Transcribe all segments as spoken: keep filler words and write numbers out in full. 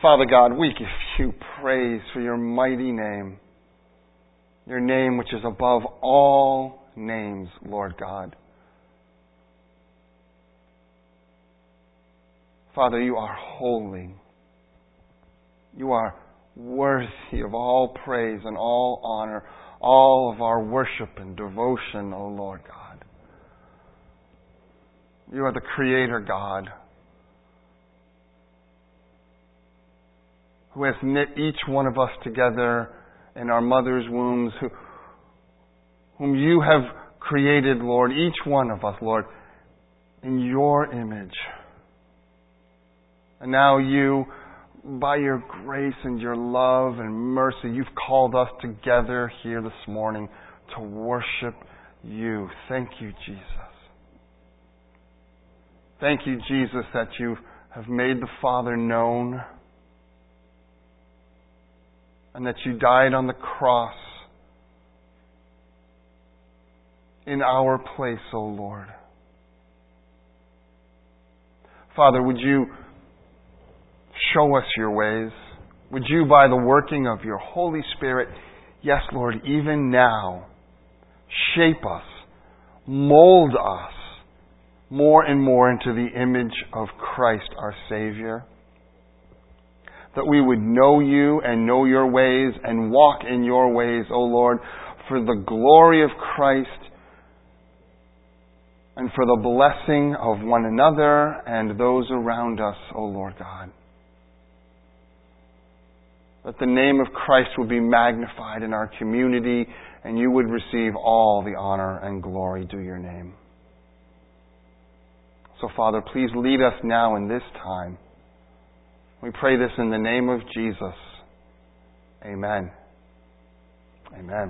Father God, we give you praise for your mighty name, your name which is above all names, Lord God. Father, you are holy. You are worthy of all praise and all honor, all of our worship and devotion, O Lord God. You are the Creator God, who has knit each one of us together in our mother's wombs, who, whom you have created, Lord, each one of us, Lord, in your image. And now you, by your grace and your love and mercy, you've called us together here this morning to worship you. Thank you, Jesus. Thank you, Jesus, that you have made the Father known, and that you died on the cross in our place, O Lord. Father, would you show us your ways? Would you, by the working of your Holy Spirit, yes, Lord, even now, shape us, mold us more and more into the image of Christ our Savior? That we would know you and know your ways and walk in your ways, O Lord, for the glory of Christ and for the blessing of one another and those around us, O Lord God. That the name of Christ would be magnified in our community and you would receive all the honor and glory due your name. So, Father, please lead us now in this time. We pray this in the name of Jesus. Amen. Amen.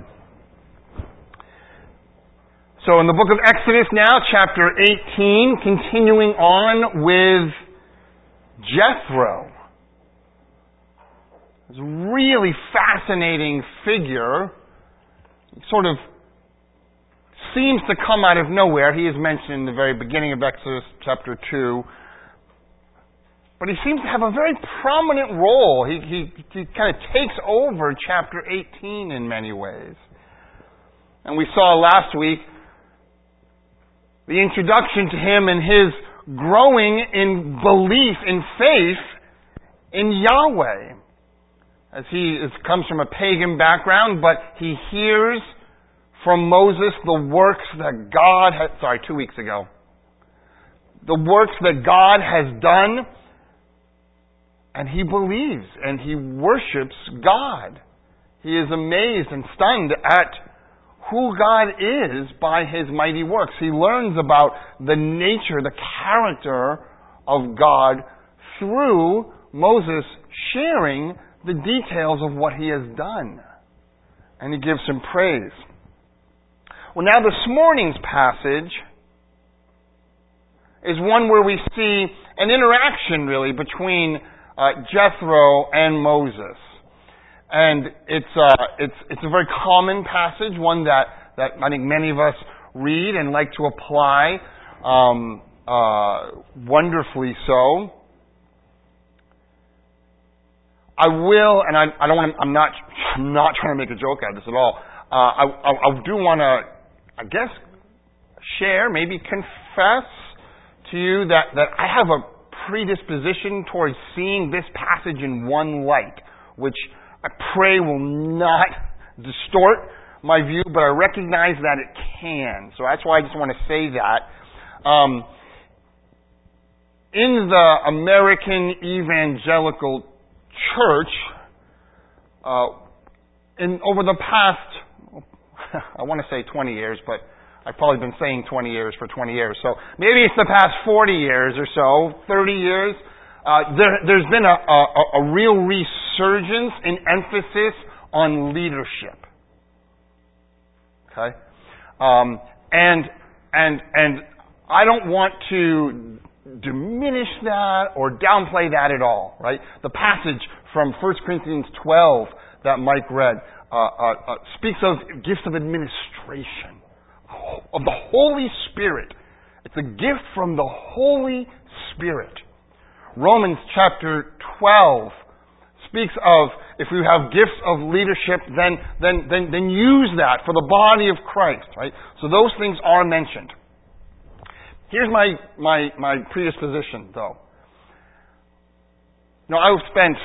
So in the book of Exodus now, chapter eighteen, continuing on with Jethro. It's a really fascinating figure. He sort of seems to come out of nowhere. He is mentioned in the very beginning of Exodus chapter two. But he seems to have a very prominent role. He, he, he kind of takes over chapter eighteen in many ways. And we saw last week the introduction to him and his growing in belief, in faith in Yahweh. As he is, comes from a pagan background, but he hears from Moses the works that God had, sorry, two weeks ago, the works that God has done. And he believes and he worships God. He is amazed and stunned at who God is by his mighty works. He learns about the nature, the character of God through Moses sharing the details of what he has done. And he gives him praise. Well, now this morning's passage is one where we see an interaction really between Uh, Jethro and Moses. And it's, uh, it's, it's a very common passage, one that, that I think many of us read and like to apply, um, uh, wonderfully so. I will, and I, I don't want to, I'm not, I'm not trying to make a joke out of this at all. Uh, I, I, I do want to, I guess, share, maybe confess to you that, that I have a predisposition towards seeing this passage in one light, which I pray will not distort my view, but I recognize that it can. So that's why I just want to say that. Um, in the American Evangelical Church, uh, in over the past, I want to say twenty years, but I've probably been saying twenty years for twenty years. So maybe it's the past forty years or so, thirty years. Uh, there, there's been a, a, a real resurgence in emphasis on leadership. Okay? Um, and, and, and I don't want to diminish that or downplay that at all, right? The passage from First Corinthians twelve that Mike read uh, uh, uh, speaks of gifts of administration, of the Holy Spirit. It's a gift from the Holy Spirit. Romans chapter twelve speaks of if we have gifts of leadership, then, then, then, then use that for the body of Christ, right? So those things are mentioned. Here's my, my, my predisposition, though. You know, I've spent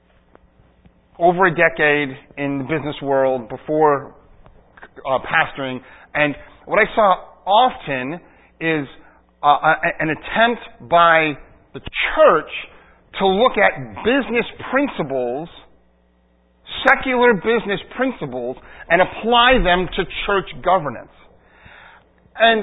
over a decade in the business world before uh, pastoring, and what I saw often is uh, an attempt by the church to look at business principles, secular business principles, and apply them to church governance. And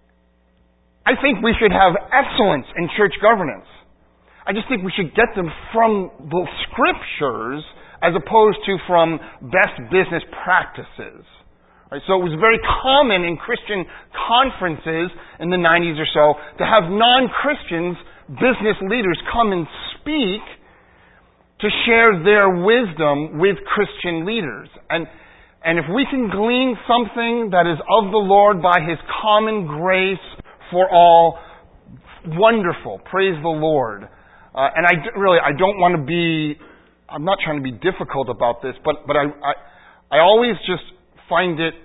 I think we should have excellence in church governance. I just think we should get them from the Scriptures as opposed to from best business practices. Right? So it was very common in Christian conferences in the nineties or so to have non-Christians, business leaders, come and speak to share their wisdom with Christian leaders. And, and if we can glean something that is of the Lord by His common grace for all, wonderful. Praise the Lord. Uh, and I really, I don't want to be, I'm not trying to be difficult about this, but, but I, I, I always just find it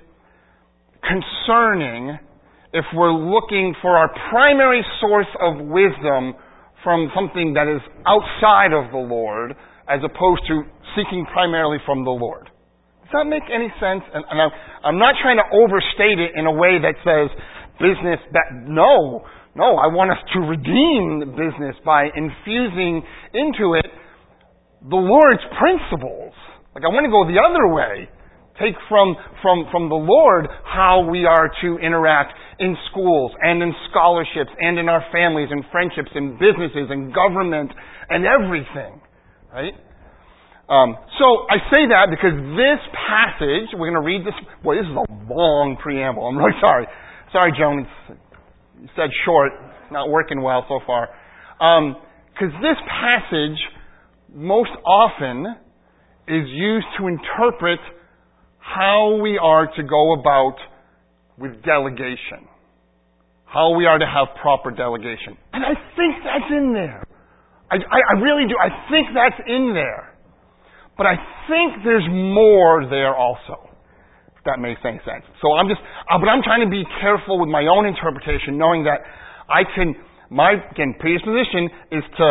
concerning if we're looking for our primary source of wisdom from something that is outside of the Lord as opposed to seeking primarily from the Lord. Does that make any sense? And, and I'm, I'm not trying to overstate it in a way that says business that, no, no, I want us to redeem the business by infusing into it the Lord's principles. Like, I want to go the other way. Take from, from, from the Lord how we are to interact in schools and in scholarships and in our families and friendships and businesses and government and everything. Right? Um, so I say that because this passage, we're going to read this. Boy, this is a long preamble. I'm really sorry. Sorry, Joan. It's, you said short. Not working well so far. Because um, this passage most often is used to interpret how we are to go about with delegation. How we are to have proper delegation. And I think that's in there. I, I, I really do. I think that's in there. But I think there's more there also. If that makes any sense. So I'm just, uh, but I'm trying to be careful with my own interpretation, knowing that I can, my, again, predisposition is to,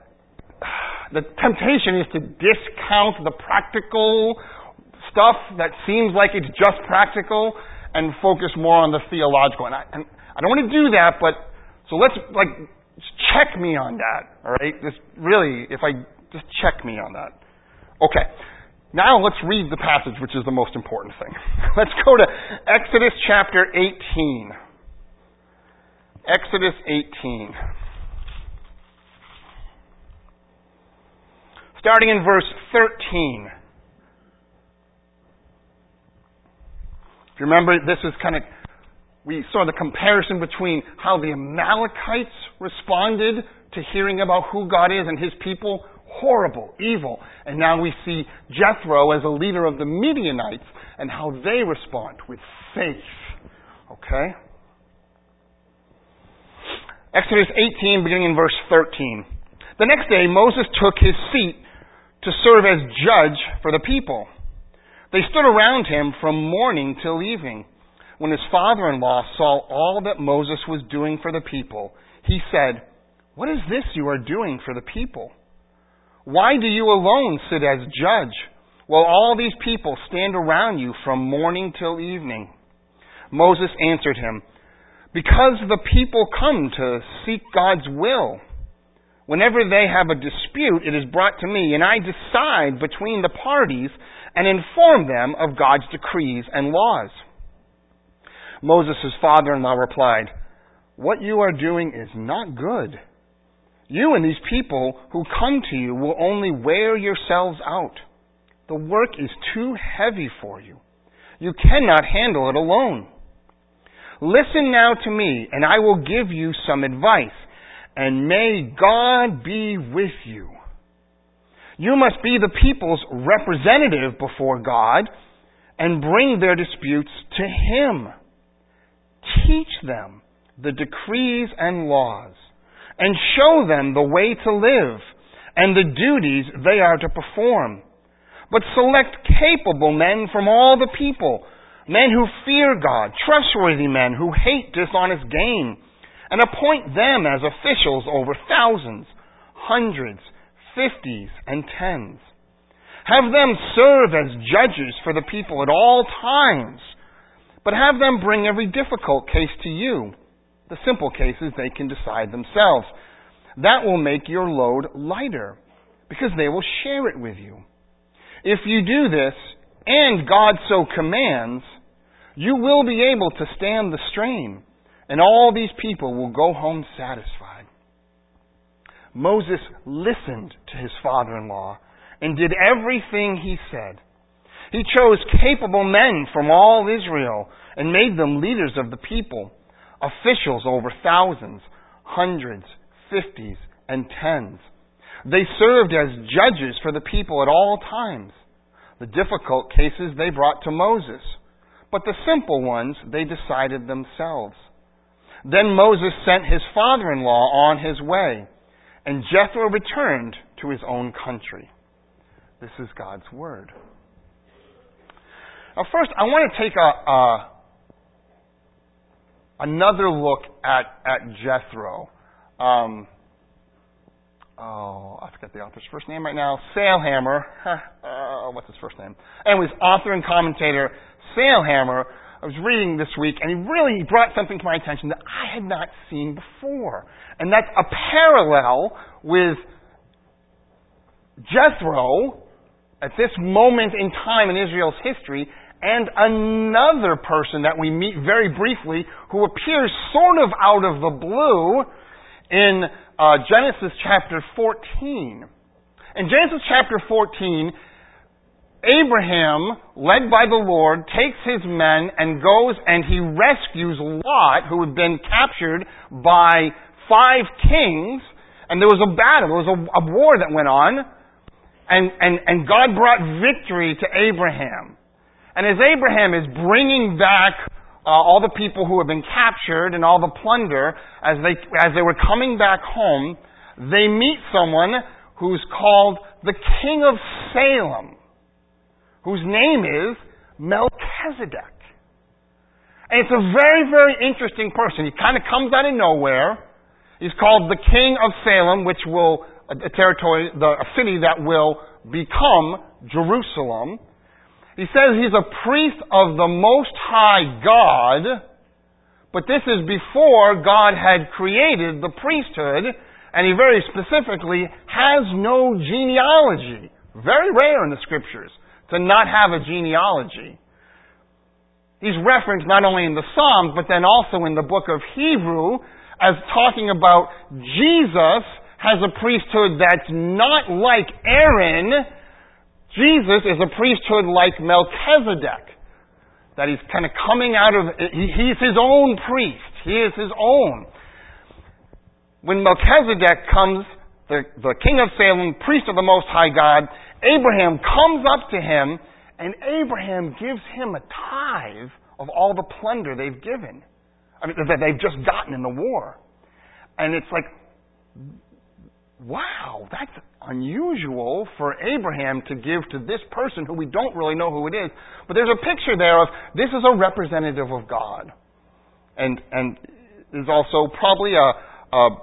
the temptation is to discount the practical stuff that seems like it's just practical and focus more on the theological. And I, and I don't want to do that, but, so let's, like, check me on that, all right? Just really, if I, just check me on that. Okay. Now let's read the passage, which is the most important thing. Let's go to Exodus chapter eighteen. Exodus eighteen. Starting in verse thirteen. If you remember, this is kind of, we saw the comparison between how the Amalekites responded to hearing about who God is and His people. Horrible, evil. And now we see Jethro as a leader of the Midianites and how they respond with faith. Okay? Exodus eighteen, beginning in verse thirteen. The next day, Moses took his seat to serve as judge for the people. They stood around him from morning till evening. When his father-in-law saw all that Moses was doing for the people, he said, "What is this you are doing for the people? Why do you alone sit as judge, while all these people stand around you from morning till evening?" Moses answered him, "Because the people come to seek God's will. Whenever they have a dispute, it is brought to me, and I decide between the parties and inform them of God's decrees and laws." Moses' father-in-law replied, "What you are doing is not good. You and these people who come to you will only wear yourselves out. The work is too heavy for you. You cannot handle it alone. Listen now to me, and I will give you some advice, and may God be with you. You must be the people's representative before God and bring their disputes to Him. Teach them the decrees and laws, and show them the way to live, and the duties they are to perform. But select capable men from all the people, men who fear God, trustworthy men who hate dishonest gain, and appoint them as officials over thousands, hundreds, fifties, and tens. Have them serve as judges for the people at all times, but have them bring every difficult case to you. The simple cases they can decide themselves. That will make your load lighter, because they will share it with you. If you do this, and God so commands, you will be able to stand the strain, and all these people will go home satisfied. Moses listened to his father-in-law and did everything he said. He chose capable men from all Israel and made them leaders of the people, officials over thousands, hundreds, fifties, and tens. They served as judges for the people at all times. The difficult cases they brought to Moses, but the simple ones they decided themselves. Then Moses sent his father-in-law on his way, and Jethro returned to his own country. This is God's word. Now first, I want to take a, a another look at, at Jethro. Um, oh, I forget the author's first name right now. Sailhammer. uh, what's his first name? Anyways, author and commentator Sailhammer. I was reading this week, and he really he brought something to my attention that I had not seen before. And that's a parallel with Jethro at this moment in time in Israel's history, and another person that we meet very briefly who appears sort of out of the blue in uh, Genesis chapter fourteen. In Genesis chapter fourteen, Abraham, led by the Lord, takes his men and goes and he rescues Lot, who had been captured by five kings, and there was a battle, there was a, a war that went on, and, and, and God brought victory to Abraham. And as Abraham is bringing back uh, all the people who have been captured and all the plunder, as they, as they were coming back home, they meet someone who's called the King of Salem, whose name is Melchizedek. And it's a very, very interesting person. He kind of comes out of nowhere. He's called the King of Salem, which will, a territory, the, a city that will become Jerusalem. He says he's a priest of the Most High God, but this is before God had created the priesthood, and he very specifically has no genealogy. Very rare in the Scriptures to not have a genealogy. He's referenced not only in the Psalms, but then also in the book of Hebrew as talking about Jesus has a priesthood that's not like Aaron. Jesus is a priesthood like Melchizedek. That he's kind of coming out of, he, he's his own priest. He is his own. When Melchizedek comes, the, the King of Salem, priest of the Most High God, Abraham comes up to him, and Abraham gives him a tithe of all the plunder they've given. I mean, that they've just gotten in the war. And it's like, wow, that's unusual for Abraham to give to this person who we don't really know who it is. But there's a picture there of this is a representative of God. And and there's also probably a, a,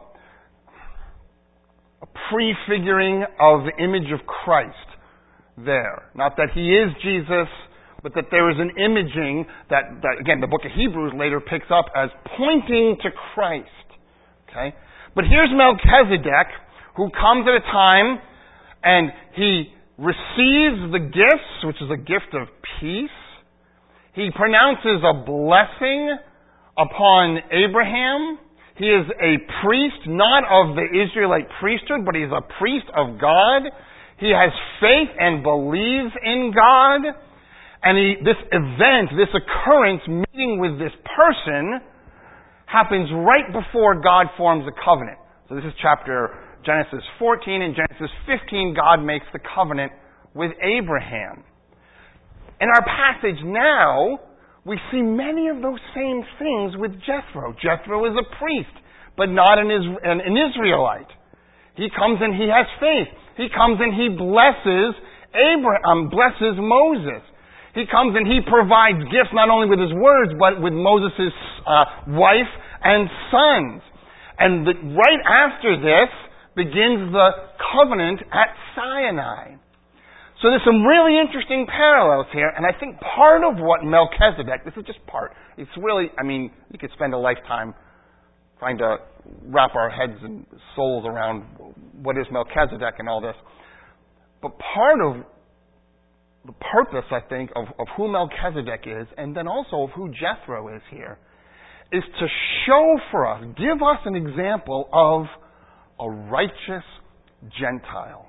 a prefiguring of the image of Christ there. Not that he is Jesus, but that there is an imaging that, that, again, the book of Hebrews later picks up as pointing to Christ. Okay? But here's Melchizedek, who comes at a time and he receives the gifts, which is a gift of peace. He pronounces a blessing upon Abraham. He is a priest, not of the Israelite priesthood, but he's a priest of God. He has faith and believes in God. And he, this event, this occurrence, meeting with this person, happens right before God forms a covenant. So this is chapter Genesis fourteen. In Genesis fifteen, God makes the covenant with Abraham. In our passage now, we see many of those same things with Jethro. Jethro is a priest, but not an, an Israelite. He comes and he has faith. He comes and he blesses Abraham, um, blesses Moses. He comes and he provides gifts not only with his words, but with Moses' uh, wife and sons. And the, right after this begins the covenant at Sinai. So there's some really interesting parallels here, and I think part of what Melchizedek, this is just part, it's really, I mean, you could spend a lifetime trying to wrap our heads and souls around what is Melchizedek and all this. But part of the purpose, I think, of, of who Melchizedek is, and then also of who Jethro is here, is to show for us, give us an example of a righteous Gentile.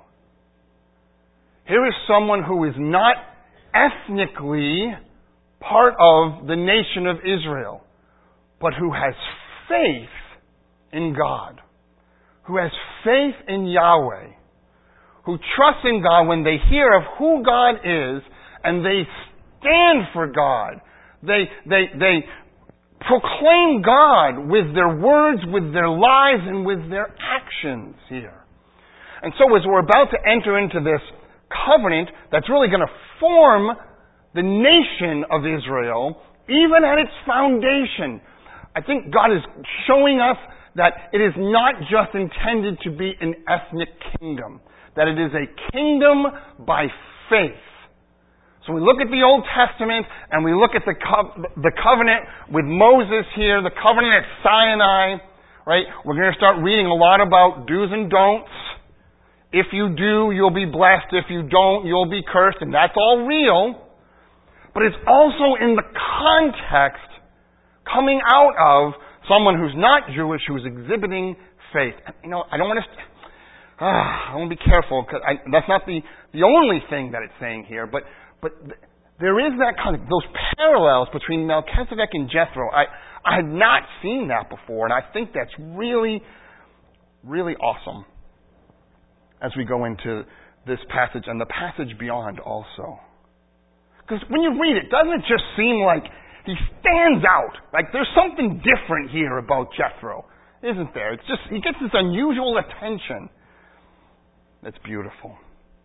Here is someone who is not ethnically part of the nation of Israel, but who has faith in God, who has faith in Yahweh, who trusts in God when they hear of who God is, and they stand for God. They, they, they proclaim God with their words, with their lives, and with their actions here. And so as we're about to enter into this covenant that's really going to form the nation of Israel, even at its foundation, I think God is showing us that it is not just intended to be an ethnic kingdom, that it is a kingdom by faith. So we look at the Old Testament and we look at the co- the covenant with Moses here, the covenant at Sinai, right? We're going to start reading a lot about do's and don'ts. If you do, you'll be blessed. If you don't, you'll be cursed. And that's all real. But it's also in the context coming out of someone who's not Jewish, who's exhibiting faith. You know, I don't want to... Ah, I want to be careful, because that's not the, the only thing that it's saying here, but but th- there is that kind of, those parallels between Melchizedek and Jethro. I, I had not seen that before, and I think that's really, really awesome as we go into this passage and the passage beyond also. Because when you read it, doesn't it just seem like he stands out? Like there's something different here about Jethro, isn't there? It's just, he gets this unusual attention. That's beautiful.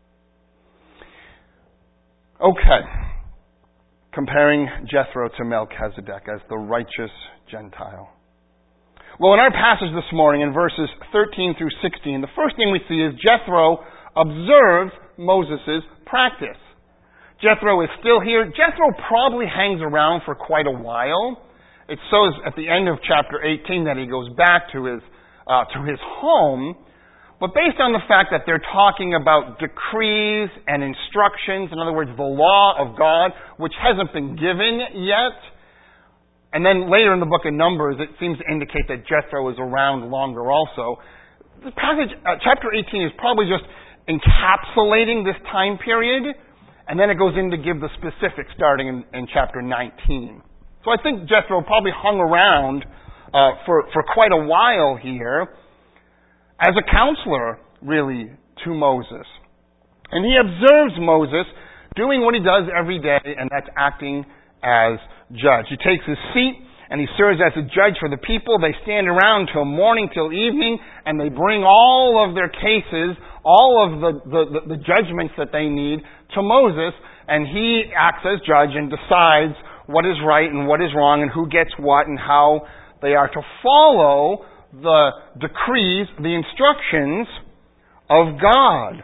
Okay. Comparing Jethro to Melchizedek as the righteous Gentile. Well, in our passage this morning, in verses thirteen through sixteen, the first thing we see is Jethro observes Moses' practice. Jethro is still here. Jethro probably hangs around for quite a while. It shows at the end of chapter eighteen that he goes back to his uh, to his home. But based on the fact that they're talking about decrees and instructions, in other words, the law of God, which hasn't been given yet, and then later in the book of Numbers, it seems to indicate that Jethro is around longer also. The passage, uh, chapter eighteen, is probably just encapsulating this time period, and then it goes in to give the specifics starting in, in chapter nineteen. So I think Jethro probably hung around uh, for, for quite a while here, as a counselor, really, to Moses. And he observes Moses doing what he does every day, and that's acting as judge. He takes his seat, and he serves as a judge for the people. They stand around till morning, till evening, and they bring all of their cases, all of the, the, the, the judgments that they need to Moses, and he acts as judge and decides what is right and what is wrong, and who gets what, and how they are to follow the decrees, the instructions of God.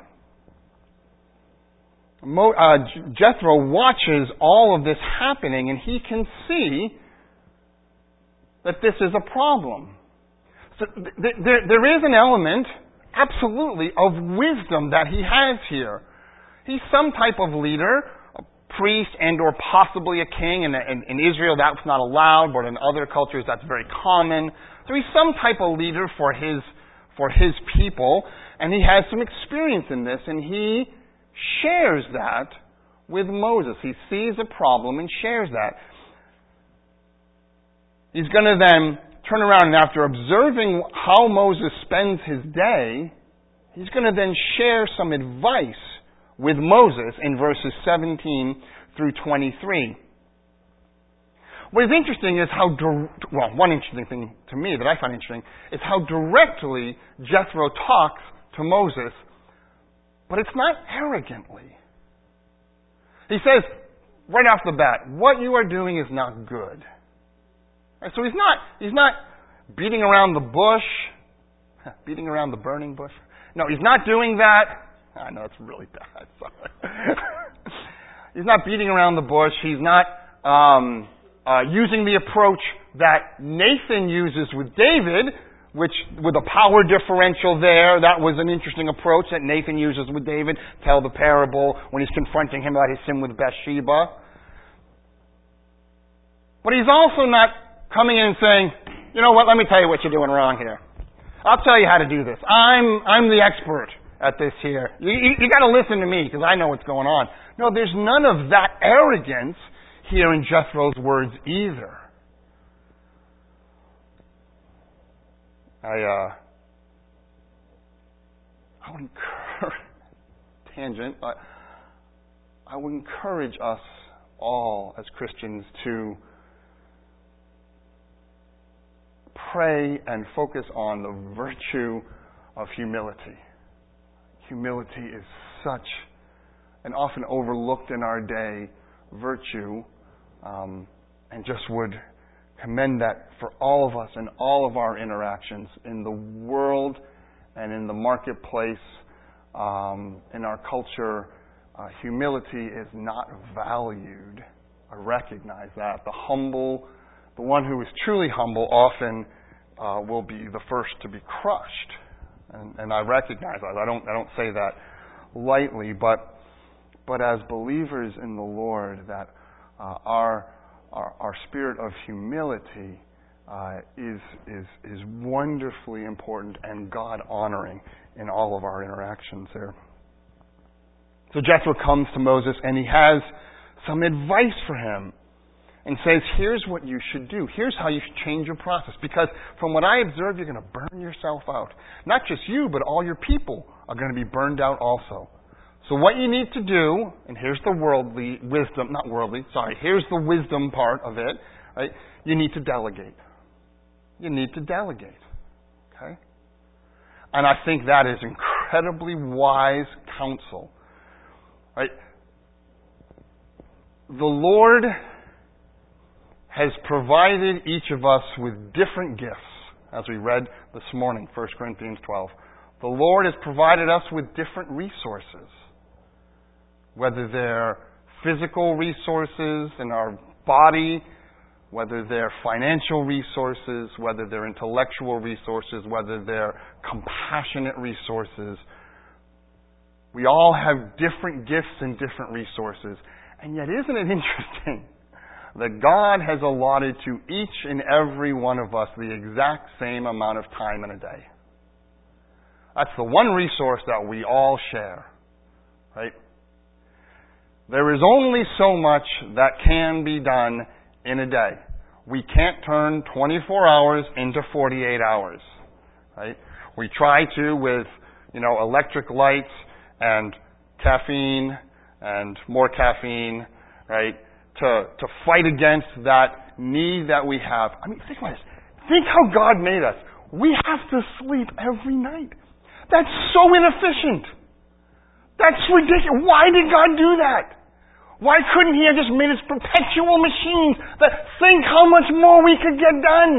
Mo, uh, Jethro watches all of this happening, and he can see that this is a problem. So th- th- there, there is an element, absolutely, of wisdom that he has here. He's some type of leader, a priest and or possibly a king. In, in, in Israel, that's not allowed, but in other cultures, that's very common. So he's some type of leader for his for his people, and he has some experience in this, and he shares that with Moses. He sees a problem and shares that. He's going to then turn around, and after observing how Moses spends his day, he's going to then share some advice with Moses in verses seventeen through twenty-three. What is interesting is how, well, one interesting thing to me that I find interesting is how directly Jethro talks to Moses, but it's not arrogantly. He says, right off the bat, what you are doing is not good. Right, so he's not, he's not beating around the bush, beating around the burning bush. No, he's not doing that. I know it's really bad. Sorry. He's not beating around the bush. He's not um, uh, using the approach that Nathan uses with David, which with a power differential there. That was an interesting approach that Nathan uses with David. Tell the parable when he's confronting him about his sin with Bathsheba. But he's also not coming in and saying, you know what, let me tell you what you're doing wrong here. I'll tell you how to do this. I'm I'm the expert at this here. You, you, you got to listen to me because I know what's going on. No, there's none of that arrogance here in Jethro's words either. I uh, I would encourage tangent. I, I would encourage us all as Christians to pray and focus on the virtue of humility. Humility is such an often overlooked in our day virtue, um, and just would commend that for all of us in all of our interactions in the world and in the marketplace, um, in our culture. Uh, humility is not valued. I recognize that. The humble, the one who is truly humble often uh, will be the first to be crushed. And, and I recognize that. I don't, I don't say that lightly, but, but as believers in the Lord, that uh, our, our, our spirit of humility uh, is, is, is wonderfully important and God-honoring in all of our interactions there. So Jethro comes to Moses and he has some advice for him and says, here's what you should do. Here's how you should change your process. Because from what I observe, you're going to burn yourself out. Not just you, but all your people are going to be burned out also. So what you need to do, and here's the worldly wisdom, not worldly, sorry, here's the wisdom part of it, right? You need to delegate. You need to delegate. Okay? And I think that is incredibly wise counsel. Right? The Lord has provided each of us with different gifts, as we read this morning, First Corinthians twelve. The Lord has provided us with different resources, whether they're physical resources in our body, whether they're financial resources, whether they're intellectual resources, whether they're compassionate resources. We all have different gifts and different resources. And yet, isn't it interesting that God has allotted to each and every one of us the exact same amount of time in a day? That's the one resource that we all share, right? There is only so much that can be done in a day. We can't turn twenty-four hours into forty-eight hours, right? We try to with, you know, electric lights and caffeine and more caffeine, right, to to fight against that need that we have. I mean, think about this. Think how God made us. We have to sleep every night. That's so inefficient. That's ridiculous. Why did God do that? Why couldn't He have just made us perpetual machines that think how much more we could get done?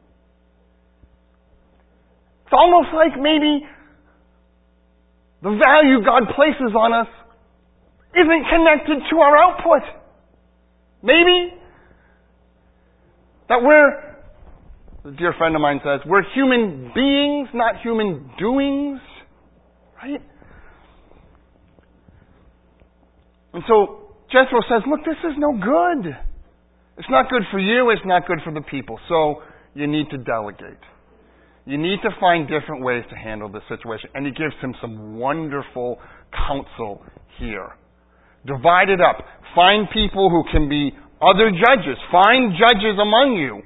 It's almost like maybe the value God places on us isn't connected to our output. Maybe that we're, a dear friend of mine says, we're human beings, not human doings. Right? And so Jethro says, look, this is no good. It's not good for you. It's not good for the people. So you need to delegate. You need to find different ways to handle this situation. And he gives him some wonderful counsel here. Divide it up. Find people who can be other judges. Find judges among you.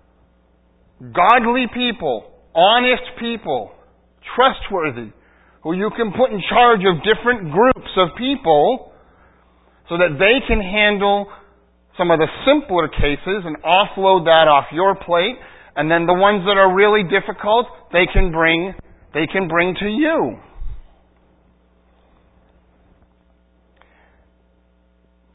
Godly people. Honest people. Trustworthy. Who you can put in charge of different groups of people so that they can handle some of the simpler cases and offload that off your plate. And then the ones that are really difficult, they can bring, they can bring to you.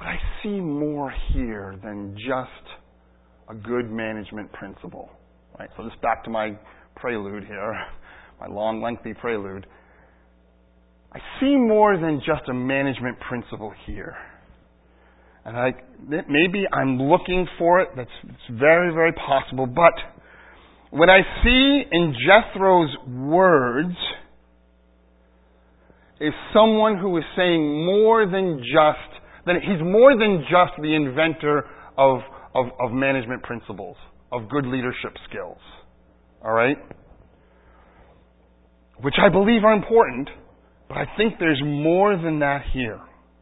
I see more here than just a good management principle. Right? So just back to my prelude here, my long, lengthy prelude. I see more than just a management principle here. And I, maybe I'm looking for it. That's it's very, very possible. But what I see in Jethro's words is someone who is saying more than just, that he's more than just the inventor of, of, of management principles, of good leadership skills. All right? Which I believe are important, but I think there's more than that here.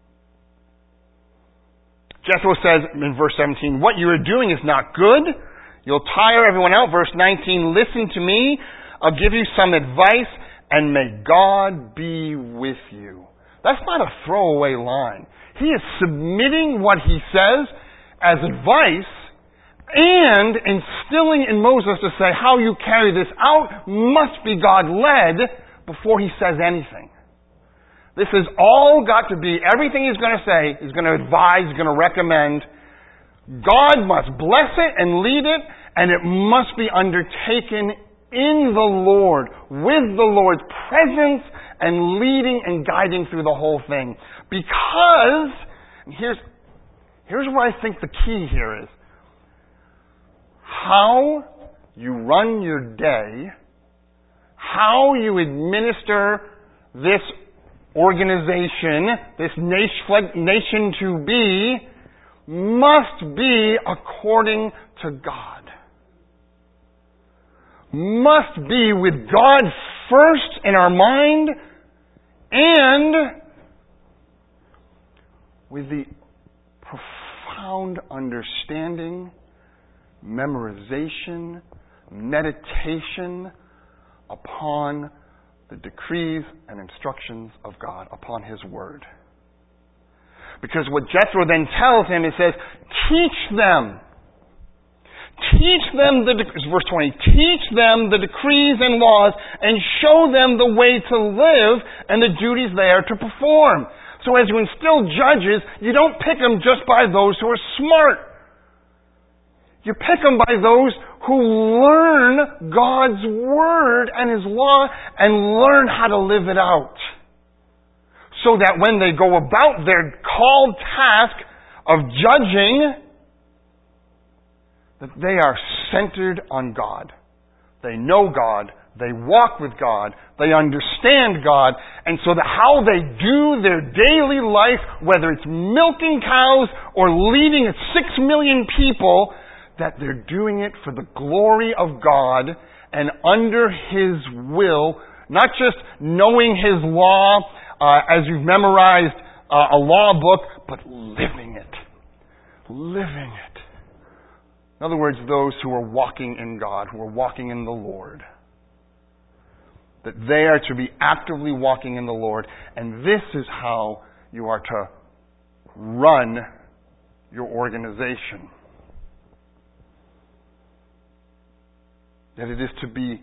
Jethro says in verse seventeen, what you are doing is not good. You'll tire everyone out. Verse nineteen, listen to me. I'll give you some advice, and may God be with you. That's not a throwaway line. He is submitting what he says as advice and instilling in Moses to say how you carry this out must be God-led before he says anything. This has all got to be, everything he's going to say, he's going to advise, he's going to recommend. God must bless it and lead it, and it must be undertaken in the Lord, with the Lord's presence and leading and guiding through the whole thing. Because, and here's, here's where I think the key here is, how you run your day, how you administer this organization, this nation to be, must be according to God. Must be with God first in our mind and with the profound understanding, memorization, meditation upon the decrees and instructions of God, upon His Word. Because what Jethro then tells him, it says, teach them. Teach them the, verse twenty, teach them the decrees and laws and show them the way to live and the duties they are to perform. So as you instill judges, you don't pick them just by those who are smart. You pick them by those who learn God's Word and His law and learn how to live it out. So that when they go about their called task of judging, that they are centered on God. They know God. They walk with God. They understand God. And so that how they do their daily life, whether it's milking cows or leading six million people, that they're doing it for the glory of God and under His will, not just knowing His law uh, as you've memorized uh, a law book, but living it. Living it. In other words, those who are walking in God, who are walking in the Lord. That they are to be actively walking in the Lord. And this is how you are to run your organization. That it is to be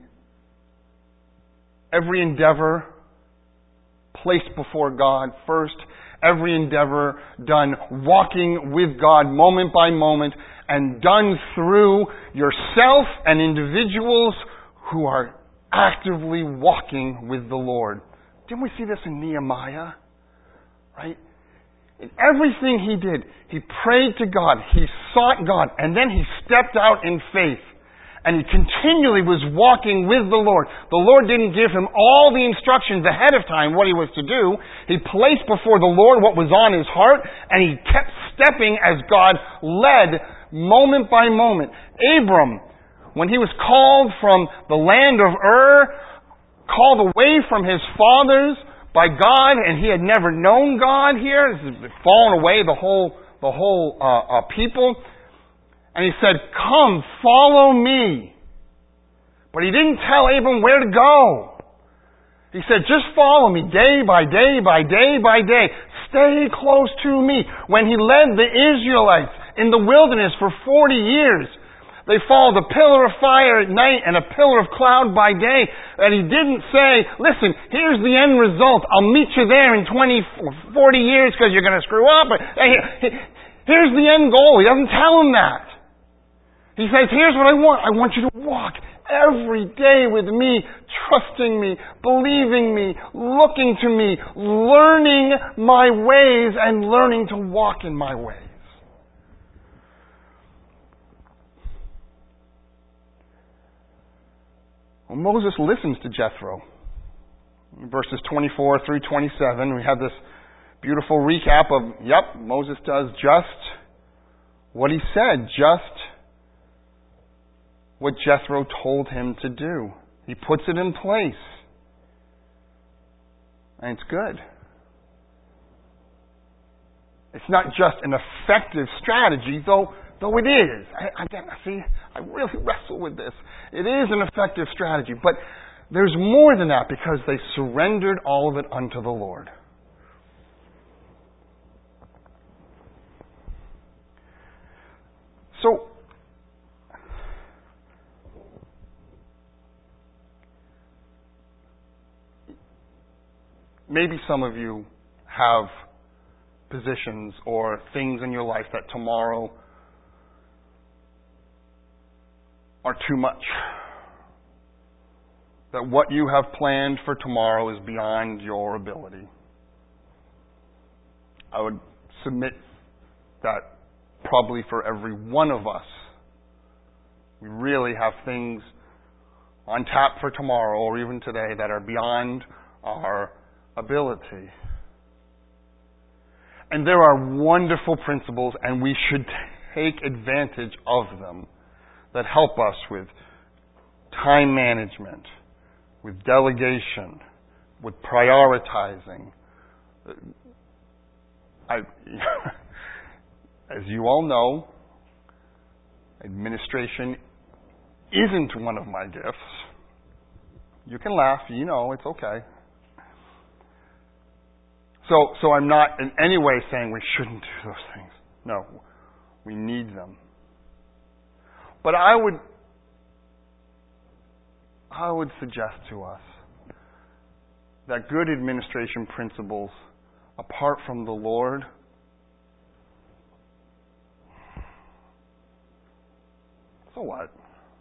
every endeavor placed before God first, every endeavor done walking with God moment by moment, and done through yourself and individuals who are actively walking with the Lord. Didn't we see this in Nehemiah? Right? In everything he did, he prayed to God, he sought God, and then he stepped out in faith. And he continually was walking with the Lord. The Lord didn't give him all the instructions ahead of time what he was to do. He placed before the Lord what was on his heart, and he kept stepping as God led moment by moment. Abram, when he was called from the land of Ur, called away from his fathers by God, and he had never known God here, this has fallen away, the whole, the whole uh, uh, people. And he said, come, follow me. But he didn't tell Abram where to go. He said, just follow me day by day by day by day. Stay close to me. When he led the Israelites in the wilderness for forty years, They followed a pillar of fire at night and a pillar of cloud by day. And he didn't say, listen, here's the end result. I'll meet you there in twenty, forty years because you're going to screw up. Here's the end goal. He doesn't tell them that. He says, here's what I want. I want you to walk every day with me, trusting me, believing me, looking to me, learning my ways and learning to walk in my ways. Well, Moses listens to Jethro. In verses twenty-four through twenty-seven, we have this beautiful recap of, yep, Moses does just what he said, just what Jethro told him to do. He puts it in place. And it's good. It's not just an effective strategy, though Though it is. I, again, see, I really wrestle with this. It is an effective strategy, but there's more than that because they surrendered all of it unto the Lord. So, maybe some of you have positions or things in your life that tomorrow are too much. That what you have planned for tomorrow is beyond your ability. I would submit that probably for every one of us, we really have things on tap for tomorrow or even today that are beyond our ability. And there are wonderful principles, and we should take advantage of them, that help us with time management, with delegation, with prioritizing. I, as you all know, administration isn't one of my gifts. You can laugh, you know, it's okay. So, so I'm not in any way saying we shouldn't do those things. No, we need them. But I would, I would suggest to us that good administration principles, apart from the Lord, so what?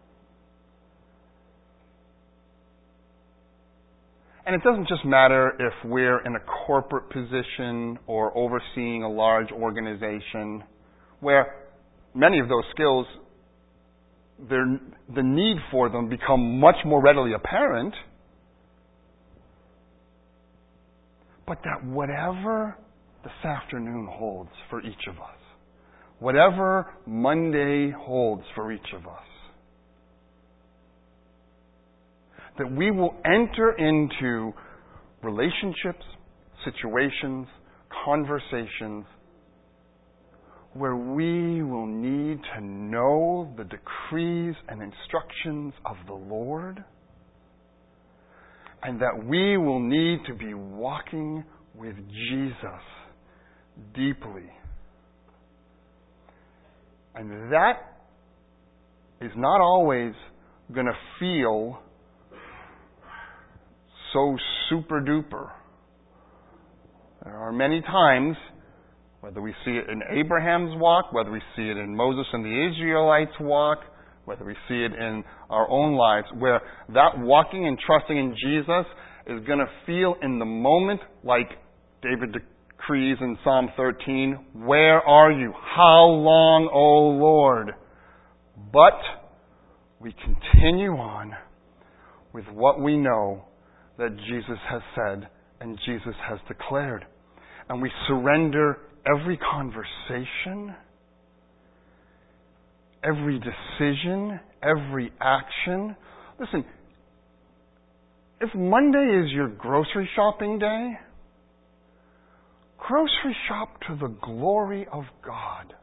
And it doesn't just matter if we're in a corporate position or overseeing a large organization, where many of those skills, the need for them become much more readily apparent. But that whatever this afternoon holds for each of us, whatever Monday holds for each of us, that we will enter into relationships, situations, conversations where we will need to know the decrees and instructions of the Lord, and that we will need to be walking with Jesus deeply. And that is not always going to feel so super duper. There are many times, whether we see it in Abraham's walk, whether we see it in Moses and the Israelites' walk, whether we see it in our own lives, where that walking and trusting in Jesus is going to feel in the moment like David decrees in Psalm thirteen, where are you? How long, O Lord? But we continue on with what we know that Jesus has said and Jesus has declared. And we surrender every conversation, every decision, every action. Listen, if Monday is your grocery shopping day, grocery shop to the glory of God.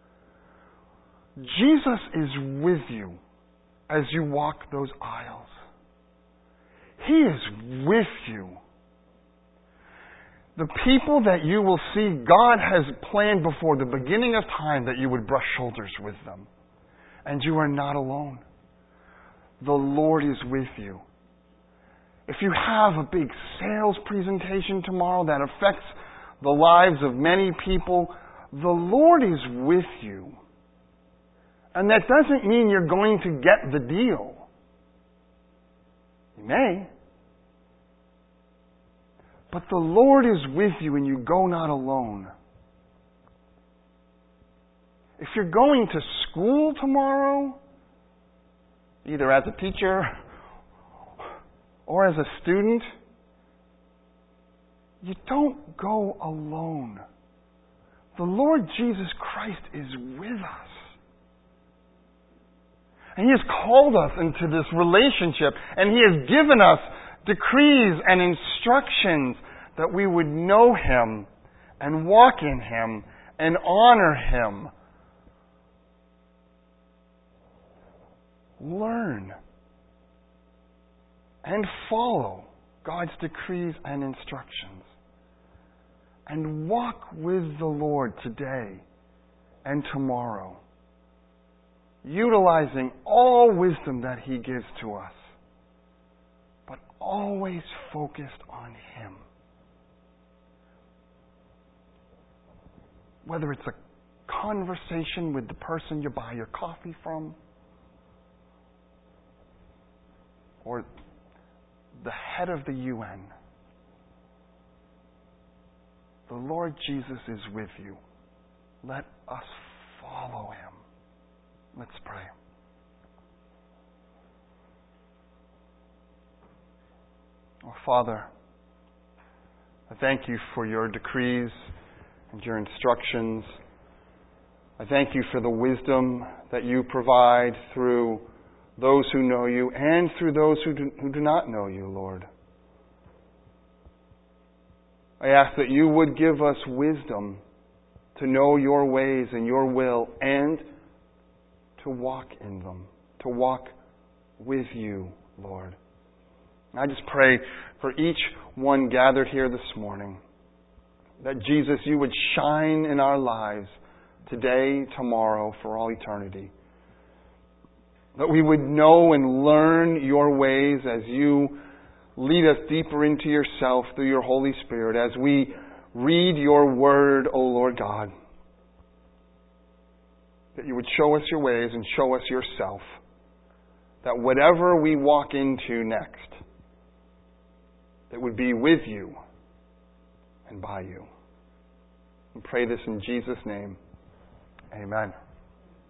Jesus is with you as you walk those aisles. He is with you. The people that you will see, God has planned before the beginning of time that you would brush shoulders with them. And you are not alone. The Lord is with you. If you have a big sales presentation tomorrow that affects the lives of many people, the Lord is with you. And that doesn't mean you're going to get the deal. You may. But the Lord is with you and you go not alone. If you're going to school tomorrow, either as a teacher or as a student, you don't go alone. The Lord Jesus Christ is with us. And He has called us into this relationship, and He has given us decrees and instructions that we would know Him and walk in Him and honor Him. Learn and follow God's decrees and instructions. And walk with the Lord today and tomorrow, utilizing all wisdom that He gives to us, but always focused on Him. Whether it's a conversation with the person you buy your coffee from, or the head of the U N, the Lord Jesus is with you. Let us follow Him. Let's pray. Oh, Father, I thank You for Your decrees and Your instructions. I thank You for the wisdom that You provide through those who know You and through those who do, who do not know You, Lord. I ask that You would give us wisdom to know Your ways and Your will and to walk in them, to walk with You, Lord. And I just pray for each one gathered here this morning that Jesus, You would shine in our lives today, tomorrow, for all eternity. That we would know and learn Your ways as You lead us deeper into Yourself through Your Holy Spirit, as we read Your Word, O Lord God. That You would show us Your ways and show us Yourself. That whatever we walk into next, it would be with You and by You. We pray this in Jesus' name. Amen.